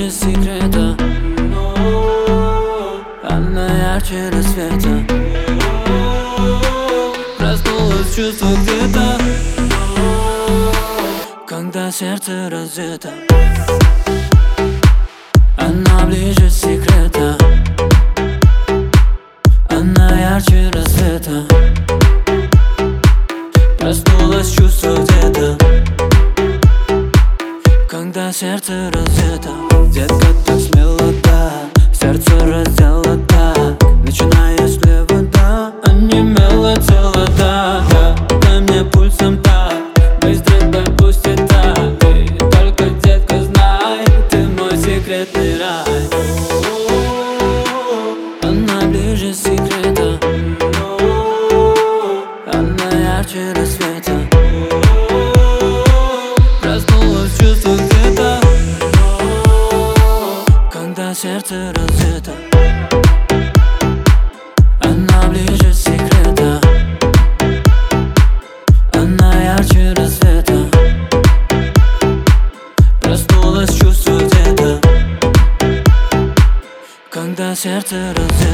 ближе секрета. Она ярче рассвета. Проснулось чувство где-то, когда сердце разбито. Она ближе секрета. Она ярче рассвета. Проснулось чувство где-то, когда сердце разбито. Детка, так смело, да, сердце раздела, так. Начиная слева, да, онемело тело, да, да. Дай мне пульсом так, быстро допустит так. Ты только, детка, знай, ты мой секретный рай. Она ближе секрета. Она ярче рассвета. Проснулось чувство где-то, когда сердце разбито. Она ближе секрета. Она ярче рассвета. Проснулось чувство где-то, когда сердце разбито.